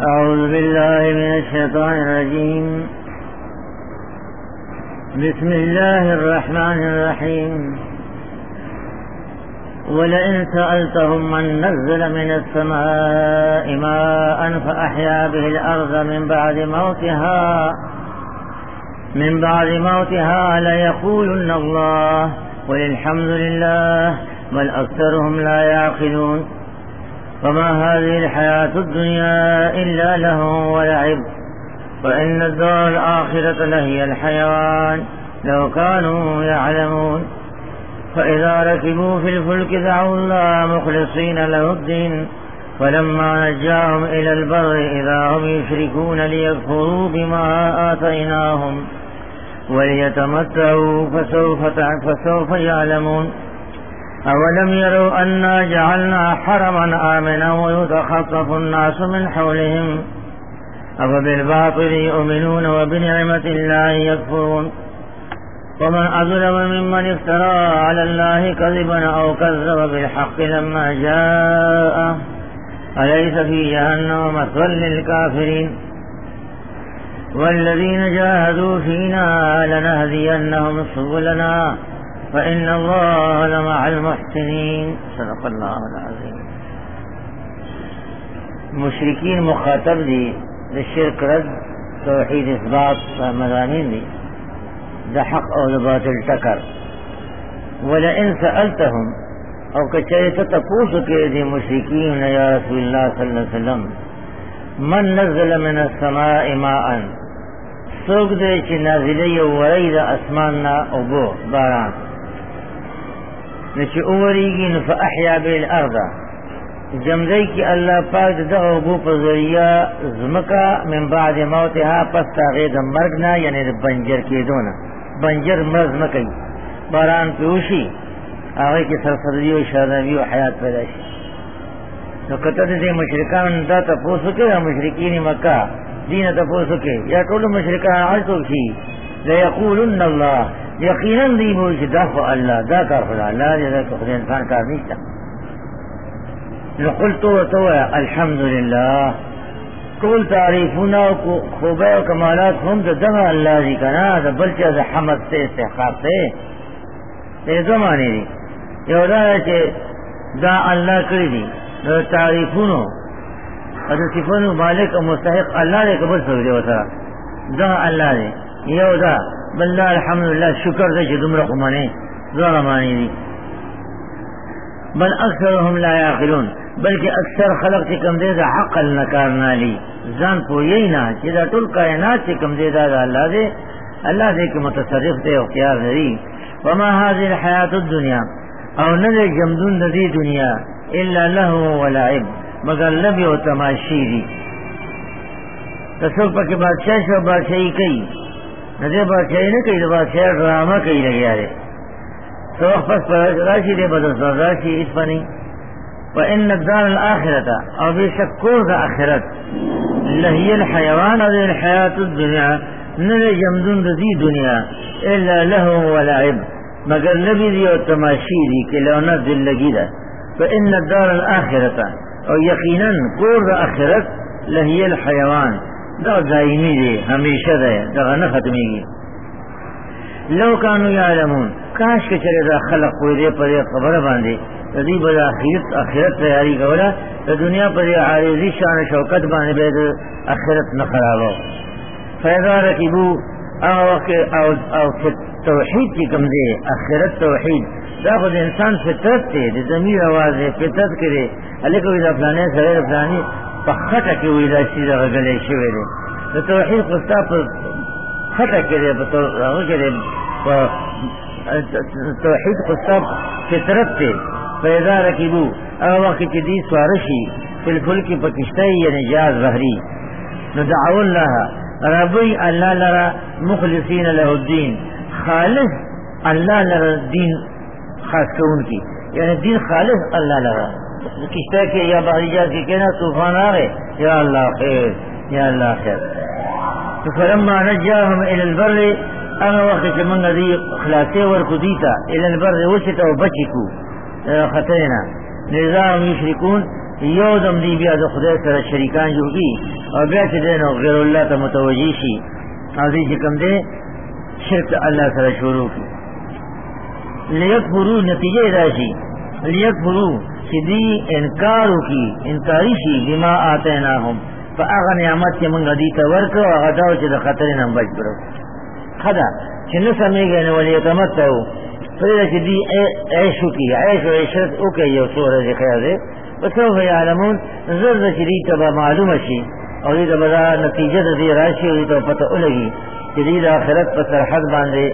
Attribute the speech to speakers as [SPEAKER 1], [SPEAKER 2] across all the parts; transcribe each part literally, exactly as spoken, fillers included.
[SPEAKER 1] أعوذ بالله من الشيطان الرجيم. بسم الله الرحمن الرحيم. ولئن سألتهم من نزل من السماء ماء فأحيا به الأرض من بعد موتها من بعد موتها ليقولن الله قل الحمد لله بل أكثرهم لا يعقلون. وما هذه الحياة الدنيا إلا لهو ولعب وإن الدار الآخرة لهي الحيوان لو كانوا يعلمون. فإذا ركبوا في الفلك دعوا الله مخلصين له الدين فلما نجاهم إلى البر إذا هم يشركون ليكفروا بما آتيناهم وليتمتعوا فسوف فسوف يعلمون. أولم يروا أنا جعلنا حرما آمنا ويتخطف الناس من حولهم أفبالباطل يؤمنون وبنعمة الله يكفرون. ومن أظلم ممن افترى على الله كذبا أو كذب بالحق لما جاءه أليس في جهنم مثوى للكافرين. والذين جاهدوا فينا لنهدينهم سبلنا فإن الله لمع المحسنين. صدق الله العظيم. مشرکین مخاطب دی دا شرک رد توحید اثبات مضامین دی دا حق او دا باطل ٹکر. ولئن سألتهم او کچھے تتپوسو کے دی مشرکین یا رسول اللہ صلی اللہ علیہ وسلم من نزل من السماء ماء سوک دے چی نازلی ورئی دا اسماننا اوبو باران نچی اوریگی نفا احیا بیل ارضا جمدئی کی اللہ پاک دا اوبو پر ذریعہ زمکا من بعد موتها پس تاغید مرگنا یعنی دا بنجر کی دونا بنجر مرز مکی باران پیوشی آغای کی سرسردی و شادنوی و حیات پیدا شی. تو کتا دے مشرکان دا تپوسو کے مشرکین مکہ دین تپوسو کے یا کولو مشرکان عجتو شی لیقولن اللہ یقیناً دی بوشی دا خو اللہ دا کار خدا اللہ دی دا خدا انسان کار نیشتا. نقول تو تو الحمدللہ کول تعریفونا و خوبہ و کمالات ہم دا دمہ اللہ دی کنا دا بلچہ دا حمد سے استحقاق سے یہ دو معنی دی. یہ دا ہے کہ دا اللہ کری دی دا تعریفونو دا صفانو مالک و مستحق اللہ دے قبل سوئی دے وطرہ دا اللہ دے یہ دا بللہ الحمدللہ شکر دے چھ دمرق مانے دا معنی دی. بل اکثرهم لا یاقلون بلکہ اکثر خلق چی کم دے دا عقل نکارنا لی زان پویینا چی دا طول کائنات چی کم دے دا دا اللہ دے اللہ دے کہ متصرف دے اختیار دے. وما هذه الحیات الدنیا او ندے جمدون دی دنیا الا لہو ولعب مگر لبی و تماشی دی. تصوف پاک بادشاہ شو بادشاہی کئی ندے بادشاہی نے کئی دا بادشاہ ڈرامہ کئی لگیا دے تو وقت پس پر راشی دے بدل راشی اس پنی. وَإِنَّ الدَّارَ الْآخِرَةَ اور بے شک کور دا آخرت لہی الحیوان اور الحیات الدنیا نلے جمدون دی دنیا الا لہو ولعب مگر لبی دی اور تماشی دی کہ لونا دل لگی دا. فَإِنَّ الدَّارَ الْآخِرَةَ اور یقیناً کور دا آخرت لہی الحیوان دا دائمی دے ہمیشہ دے دا نہ ختمی گی. لو کانو یعلمون کاش کے چلے دا خلق کوئی دے پر خبر باندے تدی بدا آخرت آخرت تیاری کولا تو دنیا پر عارضی شان شوکت باندے بید آخرت نخرابو. فیضا رکبو او توحید کی کم دے آخرت توحید دا خود انسان فطرت تے دے ضمیر آواز ہے فطرت کرے علیکو ویدہ فلانے سریر فلانی پخٹا کی ویدہ چیزا غلے شوئے دے دا توحید قصہ پر خطا کرے توحید قصہ فطرت تے. فیضا رکبو او وقت دی سوارشی فی الفلکی پکشتائی یعنی جاز بحری ندعو اللہ ربی اللہ لرا مخلصین لہ الدین خالص اللہ لرا دین خاص کون کی یعنی دین خالص اللہ لرا کشتائی کے یا بحری جاز کی کہنا طوفان آگے یا اللہ خیر یا اللہ خیر. فلما نجاهم الى البر انا وقت من دی خلاصے ورکو دیتا الى البر وچتا و بچکو خطرنا نظام یشرکون یو دم دی بیا د خدای سره شریکان جوړي اور بیا چې دی نو غیر الله ته متوجه شي او دې چې کوم دی شرک الله سره شروع کړي. لیکفروا نتیجه راشي لیکفروا چې دی انکار وکړي انکاري شي بما آتیناهم په هغه نعمت چې موږ دې ته ورکړو هغه دا چې د خطر نه بچ کړو. خدا چې نه سمېږي نو ولې تمتعو پرې چې دی عيش وکړي عيش او عيشت وکړي یو څو ورځې خیر دی وسوف يعلمون زر د چې دې ته به معلومه شي او دې ته به نتیجه د دې راشي او دې ته پته ولګي چې دې د آخرت په سرحد باندې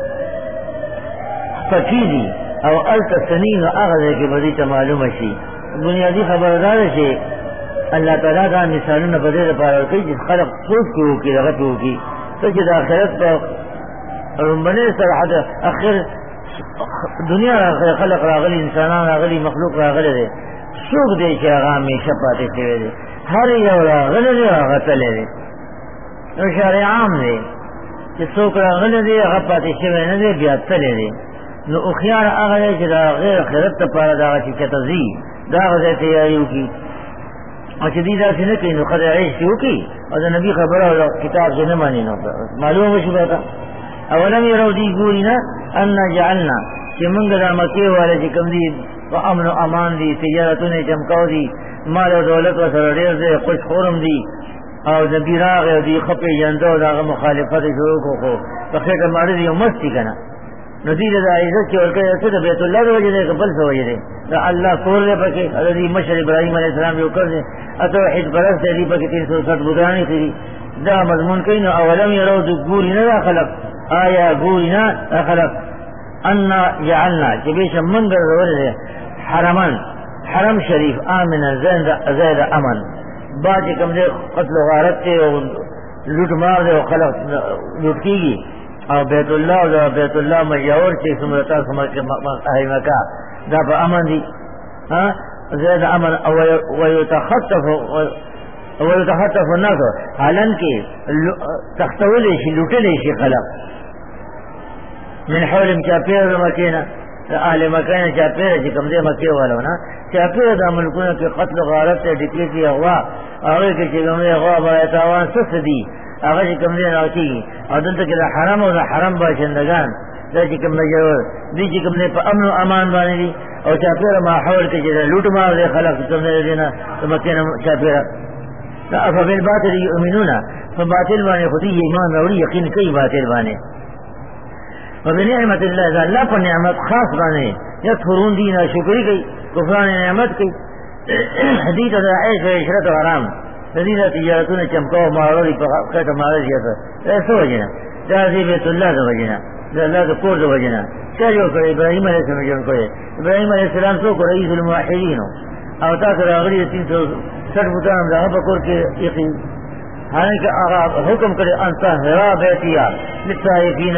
[SPEAKER 1] فکیدي او التسنین هغه ځای کې به دې ته معلومه شي. بنیادي خبردار شي الله تعالی دا مثالونه په دې لپاره کوي چې خلق سوچ کې وکړي هغه ته وکړي چې د آخرت په رمبنې سرحد اخر دنیا راغلی خلق راغلی انسانان راغلی مخلوق راغلی دی څوک دی چې هغه همیشه پاتې شوی دی هر یو راغلی دی هغه تللی دی نو شارع عام دی چې څوک راغلی دی هغه پاتې شوی نه دی بیا تللی دی. نو هوښیار هغه دی چې د هغې آخرت دپاره دغه چې چېرته ځي د هغه ځای تیاري وکړي او چې دوی داسې نه کوي نو ښځه عیش چې وکړي او د نبي خبره او کتاب چې نه ماني نو معلومه به شي بېته. اولم یرو دی ګوري نه انا جعلنا چې موږ دا مکې والا چې کوم دي په امن او امان دي تجارتونه چمکاو دي مال او دولت ورسره ډېر دی خوش خورم دي او د بیراغ او دی خپې جنده او د هغه مخالفت شروع کړو خو په خېټه ماړه دي یو مستي که نه نو دوی د عزت چې ورکوي څه د بیت الله د وجې دی که بل څه وجې دی د الله کور دی پکې د دې مشر ابراهیم علیه السلام یو کړ دی توحید پرست دی دي پکې تین سو سټ بوتانې کړي دا مضمون کوي. نو اولم یرو د ګوري نه دا خلق آیا ګوري نه دا خلق انا جعلنا چې بېشه موږ ګرځولی دی حرمن حرم شریف آمنا زید امن با چې کوم دی قتل و غارت دی او لوټ مار دی او خلق لوټ کېږي او بیت الله او د بیت الله مجاور چې څومره تاسو اهل مکه دا په امن دي زید امن او ویتخطف ویتخطف الناس حالان کې تختولی شي لوټلی شي خلق من حولم چاپیر د مکې نه اهل مکه نه چاپیر چې کوم دی مکې والو نه چاپیر د ملکونو کې قتل و غارت دی ډکې کې اغوا هغې کې چې کوم دی اغوا باید تاوان څه دي هغه چې کوم دی راکېږي او دلته کې د حرم او د حرم باشندګان دا چې کوم مجاور دي چې کوم دی په امن او امان باندې دي او چاپیره ماحول کې چې د لوټ مار دی خلق کوم دی دی نه د مکې نه چاپیره افبالباطل یؤمنون په باطل باندې خو دوی ایمان راوړي یقین کوي باطل باندې وبنعمت الله دا الله په نعمت خاص باندې یکفرون دي ناشکري کوي کفران نعمت کوي دي ته د عیش او عشرت حرام د دې د تجارتونه چمکاو ماړوي په خټه ماړه زیاته دا څه وجه نه دا د بیت الله د وجه نه د الله د کور د وجه نه چا جوړ کړی ابراهیم علیه السلام جوړ کړی ابراهیم علیه السلام څوک رئیس الموحدین او تاسو راغلي تین سو سټ بوتان د هغه په کور کې یقین حالانکه هغه حکم کړی ان طهرا بیتیا للطائفین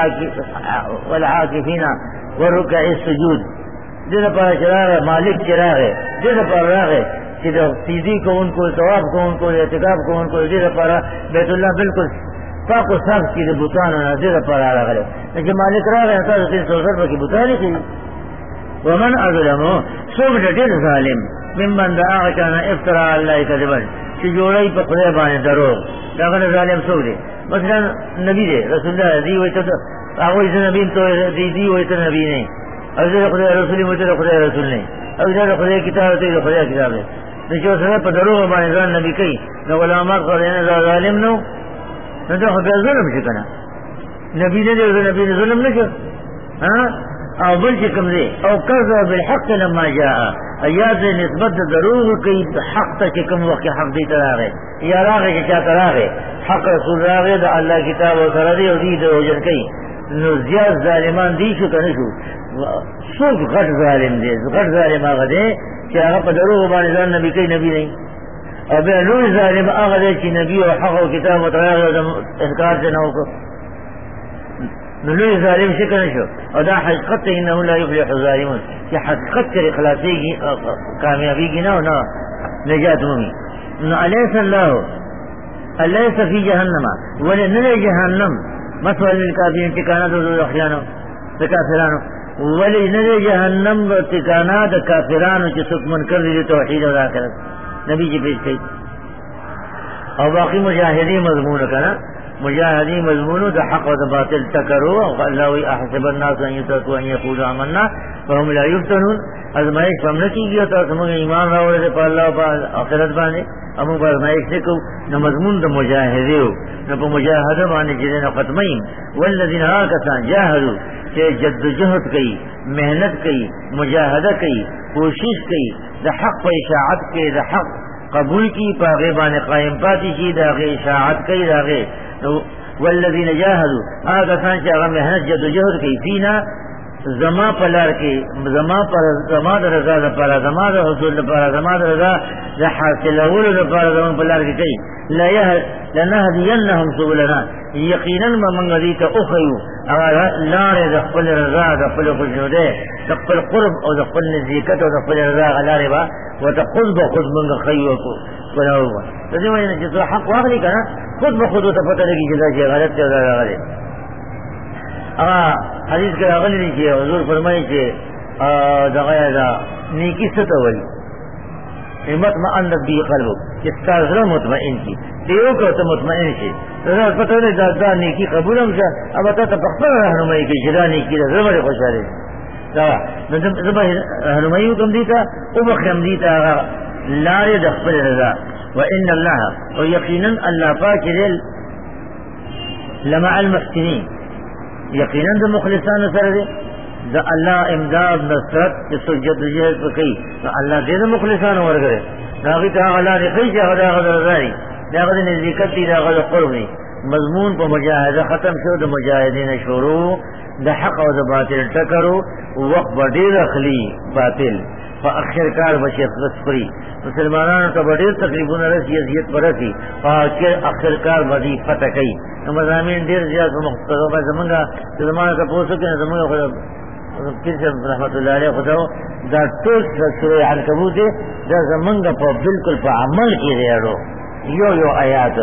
[SPEAKER 1] والعاکفین والرکع السجود دې لپاره چې راغی مالک چې راغی دې لپاره راغی چې د سیدی کوونکو طواف کوونکو اعتکاف کوونکو دې لپاره بیت الله بالکل پاک و صاف کړي د بوتانو نه دې لپاره راغلی چې مالک راغی تاسو تین سو سټ پکې بوتانې کړي. ومن اظلمو څوک ډېر ظالم ممن د هغه چا نه افترا الله کذبا چې جوړوي په خدای باندې دروغ دا هغه ظالم څوک دی مثلا نبی دی رسول الله دی وایي ته هغه یې نبی ته دی دی وایي ته نبی نه او زه خدای رسول مو ته خدای رسول نه او زه خدای کتاب ته خدای کتاب نه د چې سره په دروغ باندې ځان نبی کوي نو علماء خدای نه ظالم نو نو دا خو ظلم شي کنه نبی دې نبی ظلم نه شي ها او بل چې کوم دی او کذب بالحق لما جاء ایاز نسبت دروغ کوي حق ته چې کوم وخت حق دی تراغه یا راغه چې چا تراغه حق رسول راغه د الله کتاب او سره دی او دې د وجن کوي نو زیات ظالمان دي شو کنه شو څوک غټ ظالم دی غټ ظالم هغه دی چې هغه په دروغ باندې ځان نبی کوي نبی نه او بیا لوی ظالم هغه دی چې نبی او حق او کتاب او تراغه د انکار نه وکړي نو لوی ظالم شي کنه شو او دا حقیقت انه لا يفلح الظالمون چې حقیقت کې خلاصيږي کامیابیږي نه نه نجات مومي. نو الیس الله الیس فی جهنم ولن جهنم مثوى للكافرين ټکانه د ځخیانو د کافرانو ولن جهنم ټکانه د کافرانو چې څوک منکر دي توحید او آخرت نبی جی پیش کړي اور باقی مجاہدی مضمون کا نا مجاہدی مضمون دا حق و دا باطل تکرو اللہ احسب الناس ان یترکوا ان یقولوا آمنا وهم لا یفتنون ازمائش پا ہم نکی گیا تا سمونگ ایمان راوڑے دے پا اللہ پا آخرت بانے امو پا ازمائش نکو نا مضمون دا مجاہدی ہو نا پا مجاہدہ بانے جدین ختمین والذین آکسان جاہدو کہ جد جہد کئی محنت کئی مجاہدہ کئی کوشش کئی دا حق پا اشاعت کے دا حق قبول کی پاغے بانے قائم پاتی کی داغے اشاعت کئی داغے والذین جاہدوا آگا سانچہ اگر محنت جد و جہد کی فینا زما پلار کی زما پر زما در رضا در پارا زما در حصول در پارا زما در رضا در حاصل اول در پارا زما پلار کی کئی لنہدینہم سبلنا یقینا من دیتا اخیو اگر لار دخل رضا دخل خوشنودے دخل قرب او دخل نزیکت او دخل رضا غلار با وتخذ بخذ من خیو کو بناو تو دیو نے جس حق واخلی کنا خود بخود تو پتہ لگی جدا کہ غلط ہے یا غلط ا حدیث کے اگلی کہ حضور فرمائے کہ دغیا دا نیکی ستوئی ہمت ما ان بھی قلب اس کا ذرا مطمئن کی دیو کو تو مطمئن کی ذرا پتہ نہیں دا, دا نیکی قبول ہم سے اب تا تفکر رہنمائی کی جدا نیکی ذرا بڑے خوشالے دا زبا رہنمائی کم دیتا او بخم دیتا لار دخل رضا وان الله ويقينا الله پاک لمع المحسنين یقینا دا مخلصان سر دے دا اللہ امداد نصرت جسو جد جہد پکی دا اللہ دے دا مخلصان ورگرے دا غیتا اللہ دے خیچ دا غدا غدا رضای دا غدا نزدیکت دی دا غدا قربی مضمون پا مجاہدہ ختم شو دا مجاہدین شروع دا حق و دا باطل ٹکرو وقت بڑیر اخلی باطل فا اخر کار بشی غسپری مسلمانان تا بڑیر تقریبون رسی ازیت پر رسی فا اخر کار بدی فتح کئی مضامین دیر زیاد مختصر زمانگا زمانہ کا پوچھو کہ زمانگا خدا پھر سے رحمت اللہ علیہ خدا دا ٹوس سورہ عنکبوت دا زمانگا پا بالکل پا عمل کی ریاڑو یو یو آیات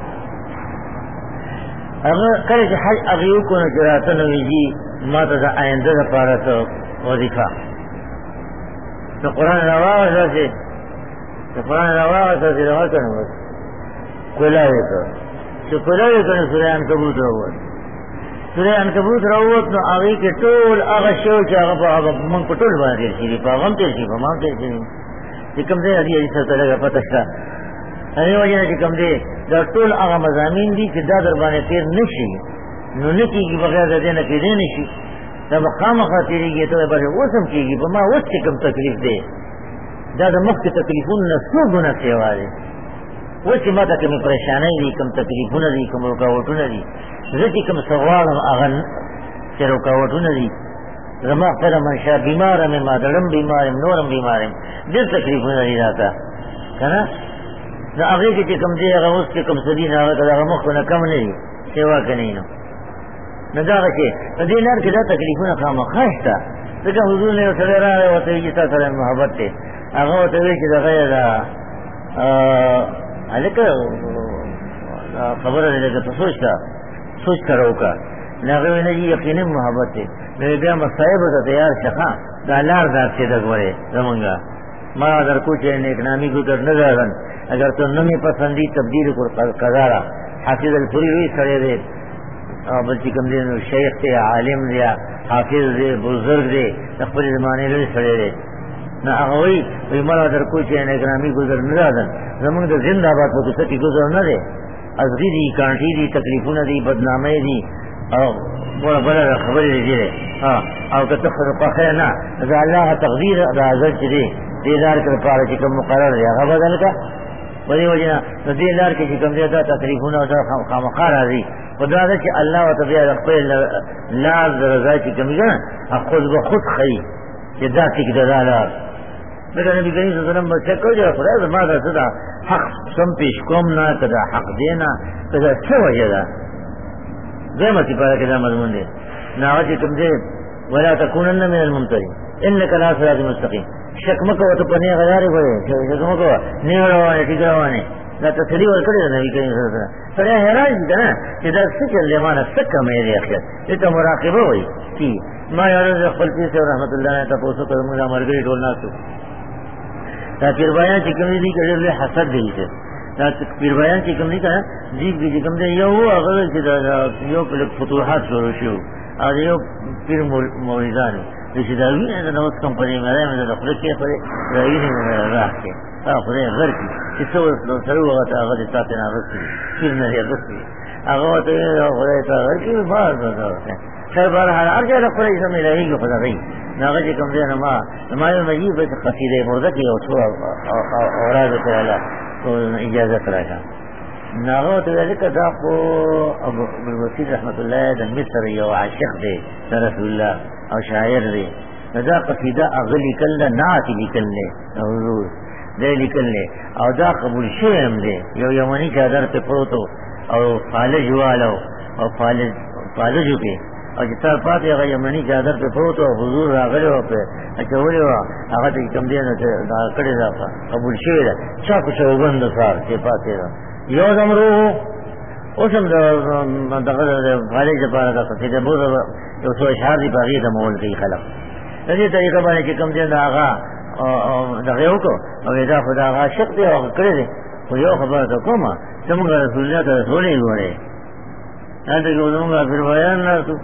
[SPEAKER 1] اگر کرے کہ حج اغیو کو نچراتا نویجی ما تا دا آئندہ دا پارتا وظیفہ تو قرآن رواغ سے تو قرآن رواغ سے رواغ کرنے بس کلاوے تو تو کلاوے کرنے سورہ عنکبوت روت سورہ عنکبوت روت نو آگئی کے طول آغا شو چا آغا پا آغا من کو طول بانا تیر شیری پا غم تیر شیری پا مام تیر شیری چکم دے حدیث حدیث سر لگا پتشتا ہمیں وجہ چکم دے دا طول آغا مضامین دی کہ دا در بانے تیر نشی نو نکی کی بغیر دا دینا کی دے نشی تب خام خاطری گی تو بڑے وسم کی گی ما وس کے کم تکلیف دے دا مخ کی تکلیفون نہ سو گنا سیوا دے وہ کہ ماتا کمی پریشانی دی کم تکلیفون دی کم رکاوٹون دی رتی کم سوالم اغن چه رکاوٹون دی رما خیر منشا بیمارم مادرم بیمارم نورم بیمارم دیر تکلیفون دی داتا کنا نا اغیر کی کم دے اغا اس کے کم سدین آغا اغا مخ کنا کم نہیں سیوا کنینو نداغه چې دې لار کې دا تکلیفونه خامخاشتا ځکه حضور نے سره راغی او ته یې تاسو سره محبت ته هغه ته وی چې دا غیر دا ا الکه خبره دې ته سوچتا سوچ کرو کا هغه نه یقینا محبت ته دې بیا مصائب ته تیار شخه دا لار دا چې دغه زمونږه ما در کوچ نیک نامی گزر نظرن اگر تو نمی پسندی تبدیل کو قضارا حافظ الپوری ہوئی سڑے دے بلکہ کم دے شیخ دے عالم دے حافظ دے بزرگ دے تخبر زمانے لے سڑے دے نہ اغوی وی ملا در کوچ نیک نامی گزر نظرن زمان دا زندہ بات کو سکی گزر نہ دے ازغی دی کانٹی دی تکلیفون دی بدنامی دی او بولا بلا خبر دی دی ہاں او کہ تخبر پخیر نا دا اللہ تقدیر دا عزت دی دیدار کر پارا چکم مقرر دیا غا بدل کا بلی وجنا دیدار کی چکم دیا دا تکلیفون دا خامخار آزی خدا دا چی اللہ و طبیعہ رقبی لاز رضا چکم گا خود بخود خی چی دا تک دا لار میرا نبی کریم صلی اللہ علیہ وسلم بچہ کو جو خدا دا مادا صدا حق سم پیش کم نا کدا حق دینا کدا چھ وجہ دا زیمتی پارا کدا مضمون دے ناغا چکم دے ولا تکونن من الممتری انکا لا صراط مستقیم شک مکو تو پنے غیارے پڑے شک مکو نہیں روانے ٹھیک روانے لا تسلی اور کرے نبی کریم صلی اللہ علیہ وسلم سڑے حیران دی نا کہ دا سچل لے مانا سکا میرے اخیر یہ تو مراقبہ ہوئی کی ما یارز خپل پیسے اور رحمت اللہ نے تپوسو کر مجھا مرگری ٹولنا سو تا پھر بایا چکم دی کہ لے حسد دی سے دا پیر بیان چې کوم دي کنه جیب کې کوم دی یو هغه چې دا یو په فتوحات شروع شو او یو پیر موریدان چې دا ویني دا اوس کمپنی مې دا خپل کې په راویني راځي او خدای غر کی چې څو سره وغه هغه د تاسو نه راځي پیر نه راځي هغه ته خدای ته غر کی بار ده خیر بار هر ارجه له خدای سمې راځي خدای ناغه چې کوم دی نه ما ما یو مجيب په قصیده مرده کې او څو اوراد ته الله اجازه راکړه ناغه ته ذکر دا خو ابو الوسيد رحمت الله د مصر یو عاشق دی رسول الله او شاعر دی دا قصیده اغلی کله نعت لیکلې حضور دې لیکلې او دا قبول شوم دی یو یمنی چادر په پروتو او فالج والو او فالج فالجو کې او چې تر پاتې هغه یمنی چادر په پروتو حضور راغلی او په اچولې و هغه ته کوم دی نه دا کړی دا قبول شوی دا چا کو څو بند سار چې پاتې دا یو زمرو اوسم دا دغه فالج لپاره دا قصیده بوزه یو څو اشعار دی باغی د مول کې خلق د دې طریقه باندې چې کوم دی دا هغه او دغه یو کو او دا خدا عاشق دی او کړی دی خو یو خبره ته کومه څنګه رسول الله ته رسولې غوړې دا د ګورمه په بیان نه تو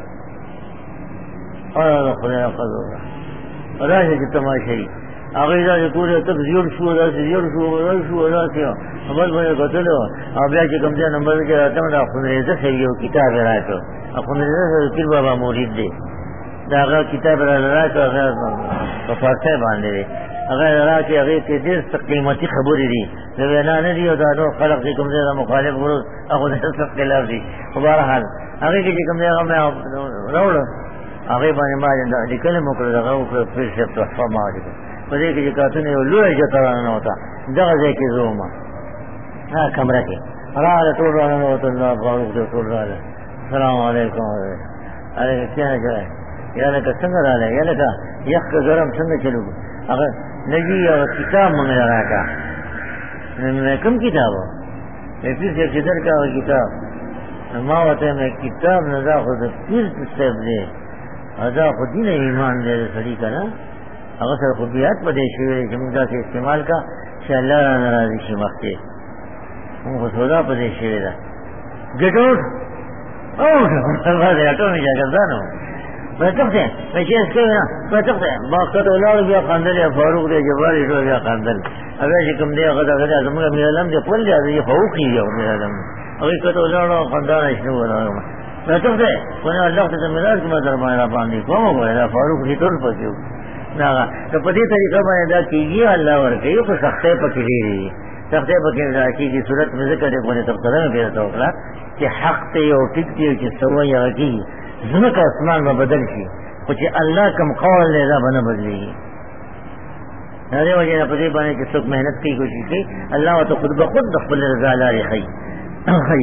[SPEAKER 1] او خدای قدر راځي چې تماشې هغه دا ټول ته زیور شو دا زیور شو دا شو دا څه خبر باندې غوښتلو او بیا چې کوم ځای نمبر کې راځم دا خو دې څه یو کتاب راځو خو دې پیر بابا مرید دی دا هغه کتاب راځو هغه په فارسی باندې هغه راځي هغه کې ډېر قیمتي خبرې دي دا نه نه دی او دا نو خلق چې کوم ځای مخالف ورو هغه د څه خلاف دي په هر حال هغه کې کوم ځای هغه راوړل هغه باندې ما د کلمو کړه هغه په فلسفه تحفه ما دي په دې کې چې کاتونه یو لوی جوړه نه وتا دغه ځای کې زوما ها کمره کې راځه ټول راځه نو ته الله باندې ټول راځه السلام علیکم اره څنګه جوړه یا لکه څنګه راځه یا لکه یخ ګرم څنګه چلو هغه نجی او کتاب مونږ راکا نن کوم کتاب یې چې چې درکا کتاب ما وته مې کتاب نه دا خو د پیر څه دی ادا خو دین ایمان دې سړي کنه هغه سره خو بیا په دې شی چې موږ تاسو استعمال کا چې الله ناراضي شي مخکې موږ سودا په دې شی دا ګټور او هغه دې ټول نه ځګردانو پرتخته مچې څنګه پرتخته باقته ولر بیا خندل فاروق دې جباري شو بیا خندل هغه چې کوم دې هغه دا زموږ میلم دې خپل دې فوقي یو میلم هغه کته ولر خندان شنو ولا پرتخته کنه الله ته زميدار کومه درمه باندې کوم وای فاروق دې ټول پسیو دا ته په دې طریقه باندې دا کیږي الله ورته یو په سخته پکې دی سخته پکې راځي چې صورت مې ذکر دې کوله تفسیر مې پیدا وکړه چې حق ته یو ټیک دی چې سوې یږي زمکه اسمان به بدل شي خو چې الله کوم قول له دا باندې بدلېږي دا دی وجه په دې باندې چې څوک مهنت کوي کوشش کوي الله ته خود به خود د خپل رضا لارې خي خي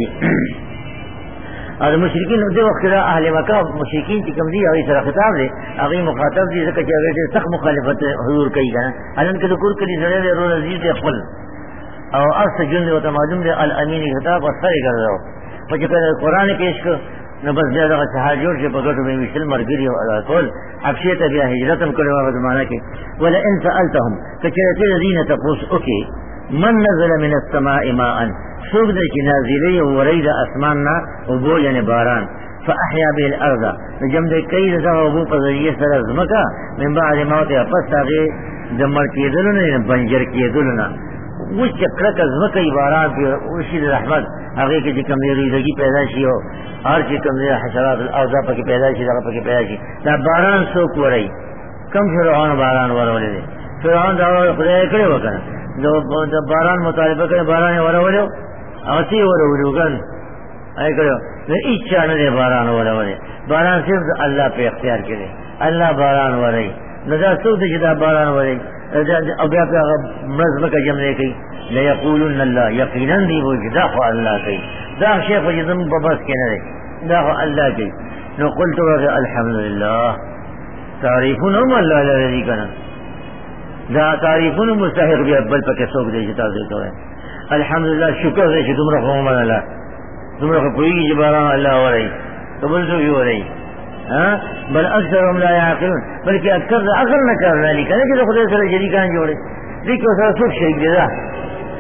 [SPEAKER 1] او مشرکین دې وخت را اهل مکه مشرکین چې کوم دي هغه سره خطاب دي هغه مخاطب دي ځکه چې هغه سخت مخالفت حضور کوي کنه الان کې د کور کلی سره له رول عزیز خپل او اصل جن او معلوم دي الامین خطاب او سره ګرځاو په چې قرآن پیش کو نو بس بیا دغه صحابه جوړ شي په ګټو به مثل مرګري او ټول حبشه ته بیا هجرت هم کړو په زمانہ کې ولا ان سالتهم کچرته الذين تقوس اوکي من نزل من السماء ماء سوق دې چې نازلې او ورید اسماننا او بو یعنی باران فاحيا به الارض جم دې کای دغه ابو په ذریعہ سره زمکا من بعد موت پس هغه د مړ کېدل نه بنجر کېدل نه و چې کړه زمکه باران دی او شي رحمت هغه کې چې کوم ریږي پیدا شي او هر چې کوم حشرات الاوضاع پکې پیدا شي هغه پکې پیدا شي دا باران څوک ورای کم فرعون باران ورولې دي فرعون دا خدای کړی وکړه د باران مطالبه کوي باران ورولې او تی ورولې وګن آی کړو نو اچھا نه باران ورولې باران صرف الله په اختیار کې دی الله باران ورای نو دا څوک چې دا باران ورای او بیا په مزمکه جمع کوي لا یقولن الله یقینا دی وجدا خو الله کوي دا شیخ وجدم ببس کې نه دی دا خو الله کوي نو قلت الحمدلله تعریفون هم الله الذي كان دا تعریفون مستحق بیا بل پکې څوک دی چې تاسو کوي الحمدلله شکر دې چې تمره قوم الله تمره کوي چې باران الله ورای قبل شو ورای ها بل اکثرهم لا يعقلون بلکې اکثر عقل نه کوي ذلك نه چې خدای سره شریکان جوړي دې کو سره څوک شریک دي دا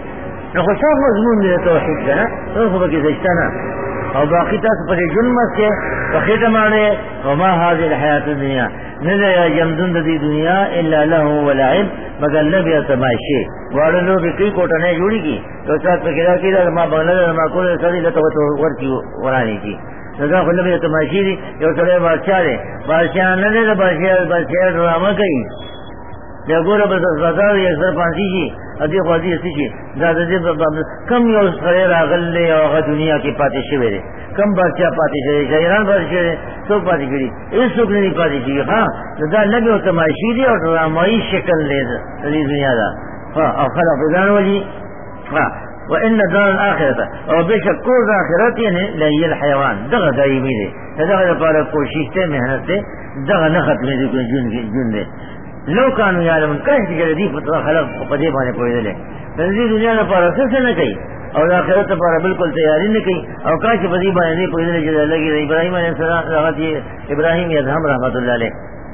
[SPEAKER 1] نو خو صاف مضمون دی توحید کنه تو خو به زشتنه او باقی تاسو په ژوند مکه په خېټه باندې وما هذه الحیات الدنیا نه یمدون د دې دنیا الا له ولعب مگر لبیا تماشې واړو به کی کوټه نه جوړیږي او تاسو په کې راځي ما بغل ما کول سړي له تو ورکی ورانی کی دا خو لبیا تماشې دی یو سره بادشاہ دی بادشاہ نه دی بادشاہ بادشاہ ډرامه کوي یا ګوره به زړه یې سر پانځي شي ادي خو دې شي دا دې کم یو سره راغلی او هغه دنیا کې پاتې شوی دی کم بادشاہ پاتې شوی ایران پاتې شوی څوک پاتې کړي هیڅ څوک نه پاتې شي ها دا لګو تماشې دی او ډرامایي شکل دی د دنیا دا او خلق ځان ولي ها وان دار الاخره او بشک کور د اخرت یې نه لای الحيوان دغه دایمي دی دغه لپاره کوشش ته مهنت ته دغه نه ختمې دي جون جون دی لو کانو یعلمون کله چې دې په خلق په دې باندې پوهېدل د دې دنیا لپاره څه نه کوي او د آخرت لپاره بالکل تیاری نه کوي او کله چې په دې باندې پوهېدل چې لګي د ابراهیم علیه السلام هغه ابراهیم یذهم رحمت الله علیه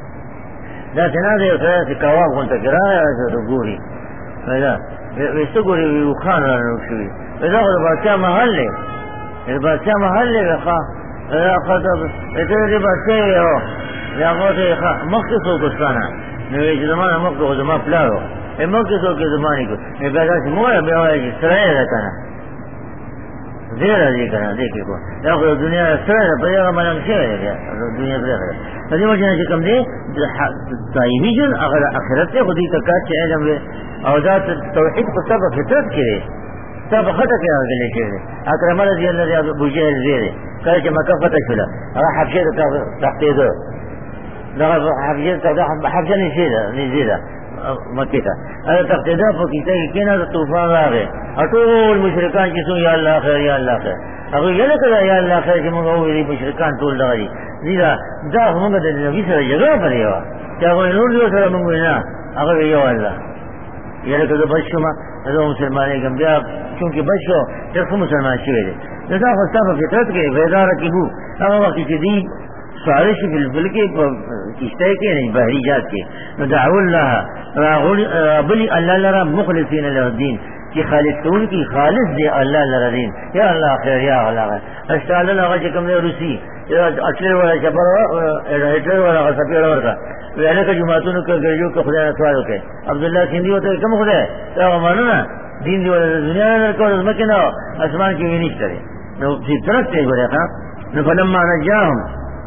[SPEAKER 1] دا څنګه دی چې کاوه غونډه کړه ګوري دا وسته ګوري یو خان راو شوی دا د بادشاہ محل دی د بادشاہ محل دی ښا دا خاطر ته دې بادشاہ یو دا غوته ښا مخکې څو کوستانه نو چې زمانه مخکې زما پلارو مخکې څو کې زمانه کو نه پیدا چې مور به وایي سره یې کنه زیر دې کنه دې کې کو دا خو دنیا سره په یوه باندې شي دا دنیا سره په دې وجه چې کوم دې دایمي جن هغه اخرت ته خو دې تکا چې علم او دا توحید په سبب فطرت کې سبب خطه کې راغلي چې اکرم رضی الله عنه ابو جهل زیره کله چې مکه فتح شوه هغه حبشه ته تختیدو دا حبشه ته حبشه نشیده نشیده مکه ته هغه تختیدا په کیته کې نه طوفان راغی ټول مشرکان چې سو یا الله خیر یا الله خیر هغه یې نه کړه یا الله خیر چې موږ وې مشرکان ټول دغري زیرا دا موږ د نبی سره جګړه پرې و چې هغه نور یو سره موږ نه هغه یو الله یره که بچو ما دا مسلمانې کوم بیا چونکه بچو ته مسلمان شوی دی دا خو تاسو فطرت کې ویدار کې بو هغه وخت چې دی سوارش بالبل کې کشته کې نه بحری جات کې نو دعو الله بلی الله لرا مخلصین له الدين چې خالص کون کی خالص دی الله لرا دین یا الله خیر یا الله اشتعال الله چې کوم دی روسی اصل ولا جبر هټلر ولا سپیړ ورته ویل که جماعتونو کې ګرځو که خدای سوال وکړي عبد الله سیندی وته کوم خدای دا مانو نه دین دی ولا دنیا نه کول مکه نو اسمان کې وینځته نو چې طرف ته ګورې نو فلما نجاهم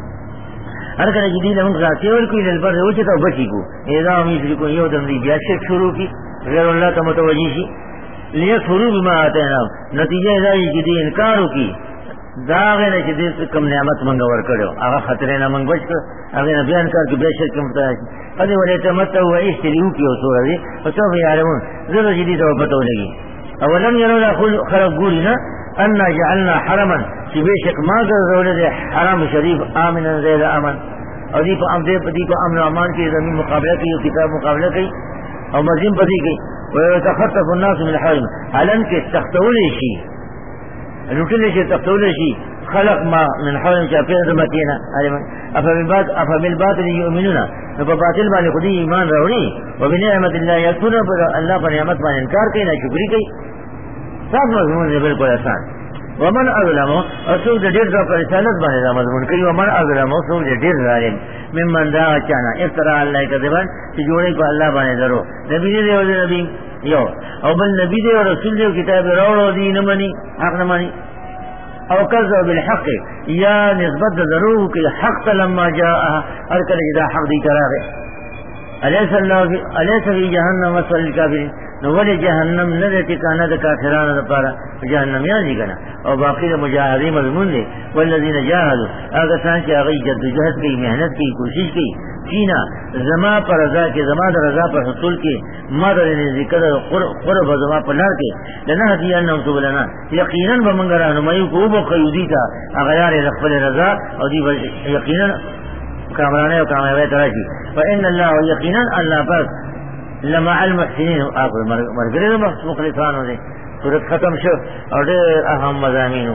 [SPEAKER 1] هر کله چې دین موږ راځي ورکوي د بر او چې ته بچی کو اذا امید کو یو دم دی بیا شک شروع کی غیر الله ته متوجی شي لیکفروا بما آتیناهم نتیجه دا چې دې انکار وکي دا غنه چې دې کوم نعمت مونږ ورکړو هغه خطرې نه مونږ بچ کړ هغه بیان کار کې به شک کوم ته اده ولې ته مت او ایستلیو کې اوسه دي او څو یارون زړه دې ته پته ولګي اولم يروا لا خلق ګورنا ان جعلنا حرما چې بشک ما ګرځول دي حرم شریف امن زید امن او دې په امر په دې په امن امان کې زمين مقابله کوي کتاب مقابله کوي او مزین پدې کوي ويتخطف الناس من الحرم علن کې تختول شي لوټل شي تختول شي خلق ما من حول شافين ذمتنا علما افبالباط افبالباطل يؤمنون فباطل باندې خدي ایمان راوړي وبنعمت الله يكفرون الله پر نعمت باندې انکار کوي نه شکرې کوي صاحب مضمون دی بالکل آسان ومن اظلم اسو د ډېر د رسالت باندې مضمون کوي ومن اظلم اسو د ډېر ظالم ممن دا چانا افترا الله کذبان چې جوړي په الله باندې درو نبی دې او نبی یو او بل نبی دې او رسول دې کتاب راوړو دي نه مني حق نه مني او کذب بالحق یا نسبت ضرور کې حق لما جاء هر کله چې دا حق دې تراغه الیس الله الیس فی جهنم مسل الکافرین نو ولې جهنم نه دې ټکانه د کافرانو لپاره جهنم یا دي کنه او باقی د مجاهدین مضمون دي والذین جاهدوا هغه څنګه چې هغه جدوجہد کوي مهنت کوي کوشش کوي کینا زما پر رضا کې زما د رضا پر حصول کې ما د ذکر قرب زما په لار کې لنه دي انهم سبلنا یقینا بمنګ راهنمایي کوو په قیودی تا هغه یې خپل رضا او دی یقینا کامرانه او کامیابی تراشي فان الله یقینا الله پاک لمع المحسنين اخر مرګره مخلصانو دي سورۃ ختم شو او ډېر اهم مضامینو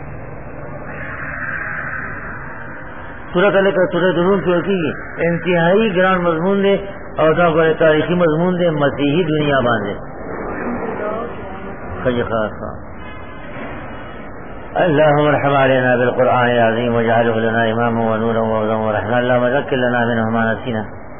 [SPEAKER 1] سورۃ الک سورۃ روم کې انتهایی ګران مضمون دي او دا غوړ تاریخي مضمون دي مسیحي دنیا باندې خج خاصا اللهم ارحم علينا بالقرآن العظيم واجعله لنا إماما ونورا وهدى ورحمة. اللهم ذكر لنا منه ما نسينا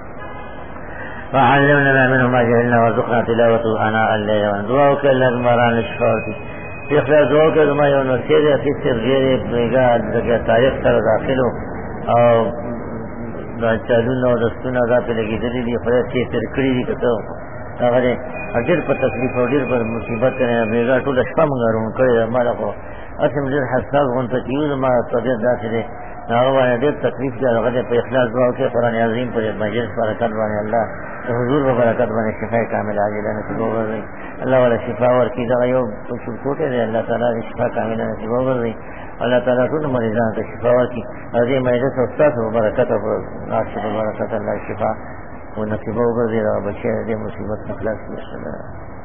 [SPEAKER 1] وعلمنا منه ما جهلنا وارزقنا تلاوته آناء الليل والنهار. دعاء كلا المران الشفاعة في خلال دعاء كما يوم سير في سر غير بيغا دغه تاریخ سره داخلو او دا چالو نو دستونه دا په لګې دي دي خو چې تر کړی دي کته هغه اجر په تکلیف او ډیر په مصیبت نه بيغا ټول شپه مونږ کړو مالا کو اسم ډیر حساس غون ته یو ما طبيعت داسې هغه باندې ډیر تکلیف دی هغه په اخلاص دعا کې قرآن عظیم په مجلس برکت باندې الله حضور و برکت باندې شفاء کامل عاجله نصیب وګرځي. الله ولا شفاء ورکړي دا یو څه کوټه دی الله تعالی شفاء کامل نصیب وګرځي. الله تعالی ټول مریضان ته شفاء ورکړي. هغه مجلس او تاسو برکت او نصیب برکت الله شفاء و نصیب وګرځي او بچي دې مصیبت خلاص وشي.